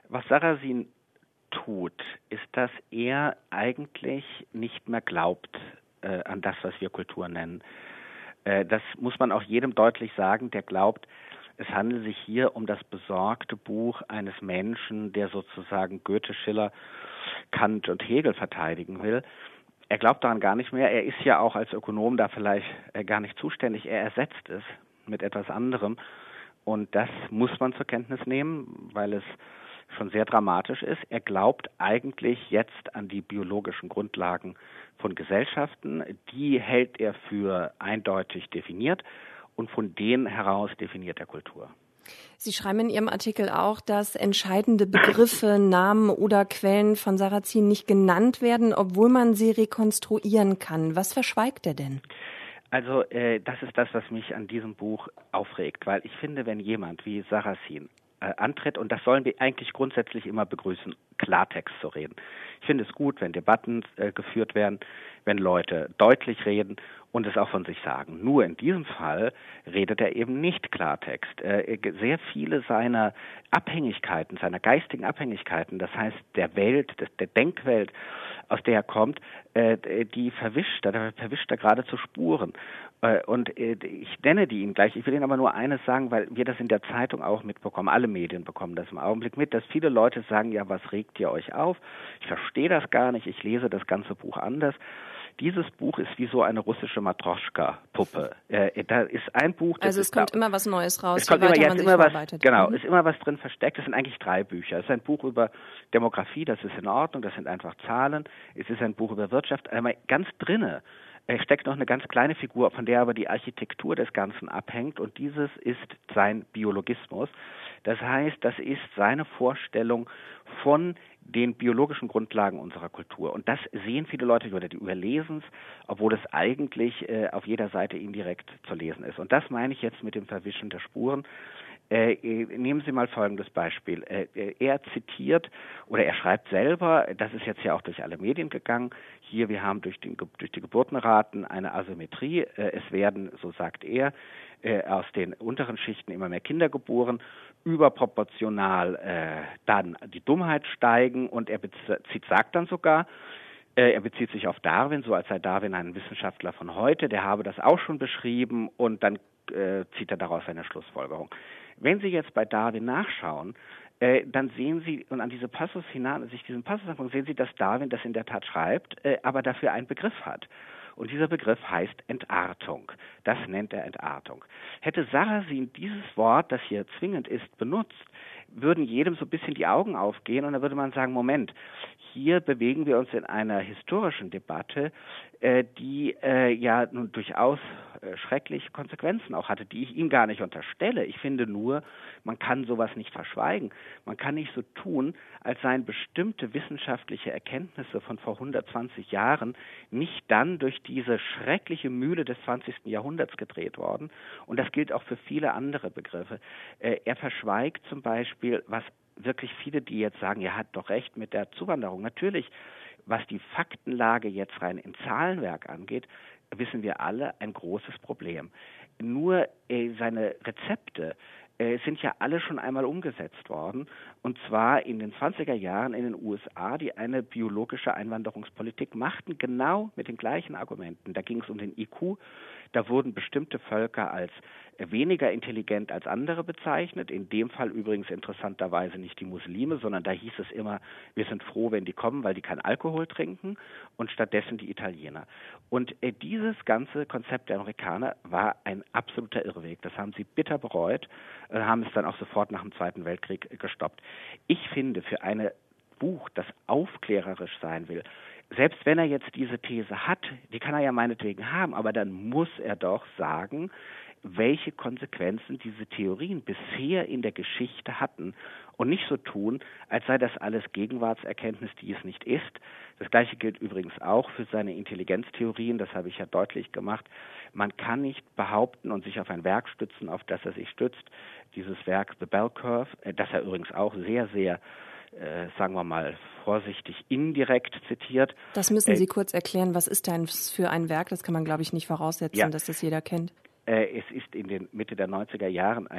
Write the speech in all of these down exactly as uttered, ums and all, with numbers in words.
Was Sarrazin tut, ist, dass er eigentlich nicht mehr glaubt äh, an das, was wir Kultur nennen. Äh, das muss man auch jedem deutlich sagen, der glaubt, es handelt sich hier um das besorgte Buch eines Menschen, der sozusagen Goethe, Schiller, Kant und Hegel verteidigen will. Er glaubt daran gar nicht mehr. Er ist ja auch als Ökonom da vielleicht äh, gar nicht zuständig. Er ersetzt es mit etwas anderem. Und das muss man zur Kenntnis nehmen, weil es schon sehr dramatisch ist. Er glaubt eigentlich jetzt an die biologischen Grundlagen von Gesellschaften. Die hält er für eindeutig definiert und von denen heraus definiert er Kultur. Sie schreiben in Ihrem Artikel auch, dass entscheidende Begriffe, Namen oder Quellen von Sarrazin nicht genannt werden, obwohl man sie rekonstruieren kann. Was verschweigt er denn? Also äh, das ist das, was mich an diesem Buch aufregt, weil ich finde, wenn jemand wie Sarrazin äh, antritt, und das sollen wir eigentlich grundsätzlich immer begrüßen, Klartext zu reden. Ich finde es gut, wenn Debatten äh, geführt werden, wenn Leute deutlich reden und es auch von sich sagen. Nur in diesem Fall redet er eben nicht Klartext. Äh, sehr viele seiner Abhängigkeiten, seiner geistigen Abhängigkeiten, das heißt der Welt, des, der Denkwelt, aus der er kommt, äh, die verwischt er, da verwischt er geradezu Spuren. Äh, und äh, ich nenne die Ihnen gleich. Ich will Ihnen aber nur eines sagen, weil wir das in der Zeitung auch mitbekommen. Alle Medien bekommen das im Augenblick mit, dass viele Leute sagen, ja, was regt ihr euch auf? Ich verstehe das gar nicht, ich lese das ganze Buch anders. Dieses Buch ist wie so eine russische Matroschka-Puppe. Äh, da ist ein Buch. Das also es ist kommt da, immer was Neues raus, es kommt je weiter immer, man jetzt sich immer was, vorarbeitet. Genau, mhm. ist immer was drin versteckt. Es sind eigentlich drei Bücher. Es ist ein Buch über Demografie, das ist in Ordnung, das sind einfach Zahlen. Es ist ein Buch über Wirtschaft, aber ganz drinne steckt noch eine ganz kleine Figur, von der aber die Architektur des Ganzen abhängt, und dieses ist sein Biologismus. Das heißt, das ist seine Vorstellung von den biologischen Grundlagen unserer Kultur. Und das sehen viele Leute oder die überlesen es, obwohl es eigentlich äh, auf jeder Seite indirekt zu lesen ist. Und das meine ich jetzt mit dem Verwischen der Spuren. Äh, nehmen Sie mal folgendes Beispiel. Äh, er zitiert oder er schreibt selber, das ist jetzt ja auch durch alle Medien gegangen, hier, wir haben durch, den, durch die Geburtenraten eine Asymmetrie. Äh, es werden, so sagt er, äh, aus den unteren Schichten immer mehr Kinder geboren, überproportional äh, dann die Dummheit steigen, und er bezieht, sagt dann sogar, äh, er bezieht sich auf Darwin, so als sei Darwin ein Wissenschaftler von heute, der habe das auch schon beschrieben, und dann äh, zieht er daraus eine Schlussfolgerung. Wenn Sie jetzt bei Darwin nachschauen, äh, dann sehen Sie, und an diese Passus hinein, sich diesen Passus angucken, sehen Sie, dass Darwin das in der Tat schreibt, äh, aber dafür einen Begriff hat. Und dieser Begriff heißt Entartung. Das nennt er Entartung. Hätte Sarrazin dieses Wort, das hier zwingend ist, benutzt, würden jedem so ein bisschen die Augen aufgehen, und da würde man sagen, Moment, hier bewegen wir uns in einer historischen Debatte, äh, die äh, ja nun durchaus äh, schreckliche Konsequenzen auch hatte, die ich ihm gar nicht unterstelle. Ich finde nur, man kann sowas nicht verschweigen. Man kann nicht so tun, als seien bestimmte wissenschaftliche Erkenntnisse von vor hundertzwanzig Jahren nicht dann durch diese schreckliche Mühle des zwanzigsten Jahrhunderts gedreht worden. Und das gilt auch für viele andere Begriffe. Äh, er verschweigt zum Beispiel, was wirklich viele, die jetzt sagen, er hat doch recht mit der Zuwanderung. Natürlich, was die Faktenlage jetzt rein im Zahlenwerk angeht, wissen wir alle, ein großes Problem. Nur äh, seine Rezepte äh, sind ja alle schon einmal umgesetzt worden, und zwar in den zwanziger Jahren in den U S A, die eine biologische Einwanderungspolitik machten, genau mit den gleichen Argumenten. Da ging es um den I Q, da wurden bestimmte Völker als weniger intelligent als andere bezeichnet, in dem Fall übrigens interessanterweise nicht die Muslime, sondern da hieß es immer, wir sind froh, wenn die kommen, weil die keinen Alkohol trinken, und stattdessen die Italiener. Und äh, dieses ganze Konzept der Amerikaner war ein absoluter Irrweg. Das haben sie bitter bereut, äh, haben es dann auch sofort nach dem Zweiten Weltkrieg äh, gestoppt. Ich finde, für ein Buch, das aufklärerisch sein will, selbst wenn er jetzt diese These hat, die kann er ja meinetwegen haben, aber dann muss er doch sagen, welche Konsequenzen diese Theorien bisher in der Geschichte hatten, und nicht so tun, als sei das alles Gegenwartserkenntnis, die es nicht ist. Das Gleiche gilt übrigens auch für seine Intelligenztheorien, das habe ich ja deutlich gemacht. Man kann nicht behaupten und sich auf ein Werk stützen, auf das er sich stützt, dieses Werk The Bell Curve, das er übrigens auch sehr, sehr Äh, sagen wir mal vorsichtig indirekt zitiert. Das müssen äh, Sie kurz erklären. Was ist denn für ein Werk? Das kann man, glaube ich, nicht voraussetzen, ja, dass das jeder kennt. Äh, es ist in den Mitte der neunziger Jahren ein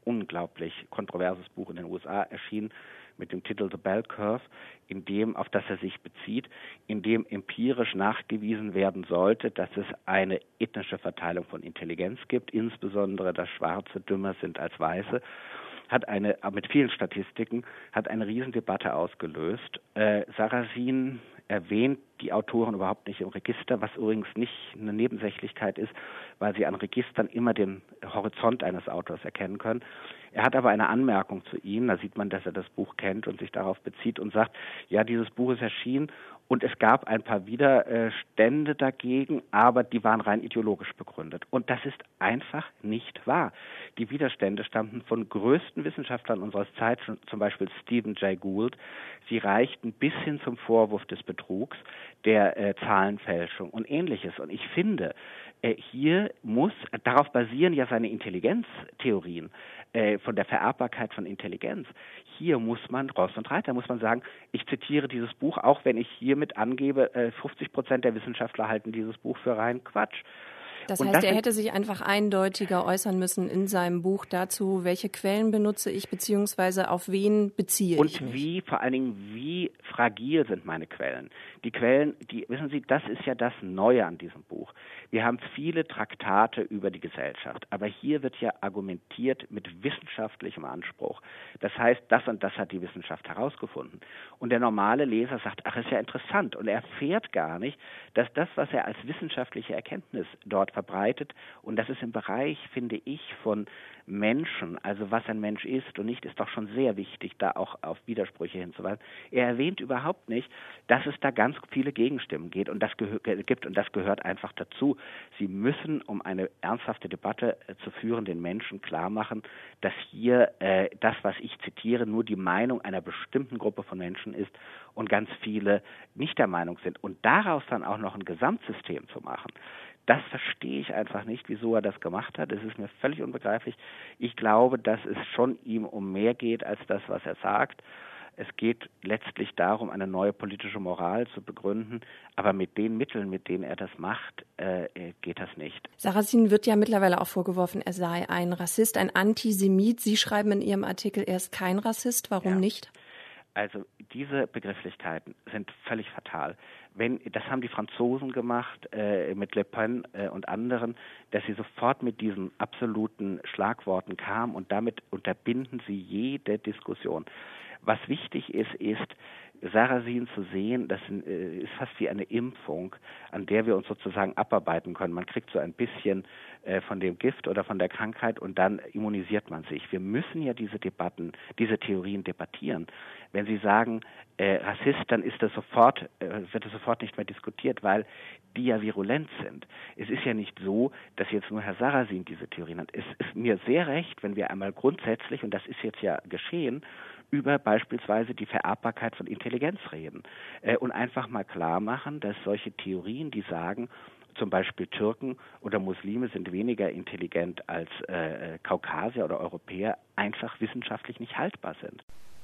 unglaublich kontroverses Buch in den U S A erschienen mit dem Titel The Bell Curve, in dem, auf das er sich bezieht, in dem empirisch nachgewiesen werden sollte, dass es eine ethnische Verteilung von Intelligenz gibt, insbesondere dass Schwarze dümmer sind als Weiße, hat eine, mit vielen Statistiken, hat eine Riesendebatte ausgelöst. Äh, Sarrazin erwähnt die Autoren überhaupt nicht im Register, was übrigens nicht eine Nebensächlichkeit ist, weil sie an Registern immer den Horizont eines Autors erkennen können. Er hat aber eine Anmerkung zu ihnen, da sieht man, dass er das Buch kennt und sich darauf bezieht und sagt, ja, dieses Buch ist erschienen und es gab ein paar Widerstände dagegen, aber die waren rein ideologisch begründet. Und das ist einfach nicht wahr. Die Widerstände stammten von größten Wissenschaftlern unserer Zeit, zum Beispiel Stephen Jay Gould. Sie reichten bis hin zum Vorwurf des Betrugs, der äh, Zahlenfälschung und Ähnliches. Und ich finde, äh, hier muss, darauf basieren ja seine Intelligenztheorien, äh, von der Vererbbarkeit von Intelligenz. Hier muss man, Ross und Reiter, muss man sagen, ich zitiere dieses Buch, auch wenn ich hiermit angebe, äh, fünfzig Prozent der Wissenschaftler halten dieses Buch für reinen Quatsch. Das heißt, das er hätte sich einfach eindeutiger äußern müssen in seinem Buch dazu, welche Quellen benutze ich, beziehungsweise auf wen beziehe und ich mich. Und wie, vor allen Dingen, wie fragil sind meine Quellen. Die Quellen, die, wissen Sie, das ist ja das Neue an diesem Buch. Wir haben viele Traktate über die Gesellschaft, aber hier wird ja argumentiert mit wissenschaftlichem Anspruch. Das heißt, das und das hat die Wissenschaft herausgefunden. Und der normale Leser sagt, ach, ist ja interessant. Und er erfährt gar nicht, dass das, was er als wissenschaftliche Erkenntnis dort verbreitet, und das ist im Bereich, finde ich, von Menschen, also was ein Mensch ist und nicht, ist doch schon sehr wichtig, da auch auf Widersprüche hinzuweisen. Er erwähnt überhaupt nicht, dass es da ganz viele Gegenstimmen geht und das gehö- gibt und das gehört einfach dazu. Sie müssen, um eine ernsthafte Debatte äh, zu führen, den Menschen klar machen, dass hier äh, das, was ich zitiere, nur die Meinung einer bestimmten Gruppe von Menschen ist und ganz viele nicht der Meinung sind. Und daraus dann auch noch ein Gesamtsystem zu machen, das verstehe ich einfach nicht, wieso er das gemacht hat. Es ist mir völlig unbegreiflich. Ich glaube, dass es schon ihm um mehr geht als das, was er sagt. Es geht letztlich darum, eine neue politische Moral zu begründen, aber mit den Mitteln, mit denen er das macht, äh, geht das nicht. Sarrazin wird ja mittlerweile auch vorgeworfen, er sei ein Rassist, ein Antisemit. Sie schreiben in Ihrem Artikel, er ist kein Rassist. Warum ja. nicht? Also diese Begrifflichkeiten sind völlig fatal. Wenn, das haben die Franzosen gemacht äh, mit Le Pen äh, und anderen, dass sie sofort mit diesen absoluten Schlagworten kamen und damit unterbinden sie jede Diskussion. Was wichtig ist, ist, Sarrazin zu sehen, das äh, ist fast wie eine Impfung, an der wir uns sozusagen abarbeiten können. Man kriegt so ein bisschen äh, von dem Gift oder von der Krankheit und dann immunisiert man sich. Wir müssen ja diese Debatten, diese Theorien debattieren. Wenn Sie sagen, äh, Rassist, dann ist das sofort, äh, wird das sofort nicht mehr diskutiert, weil die ja virulent sind. Es ist ja nicht so, dass jetzt nur Herr Sarrazin diese Theorien hat. Es ist mir sehr recht, wenn wir einmal grundsätzlich, und das ist jetzt ja geschehen, über beispielsweise die Vererbbarkeit von Intelligenz reden äh, und einfach mal klar machen, dass solche Theorien, die sagen, zum Beispiel Türken oder Muslime sind weniger intelligent als äh, Kaukasier oder Europäer, einfach wissenschaftlich nicht haltbar sind.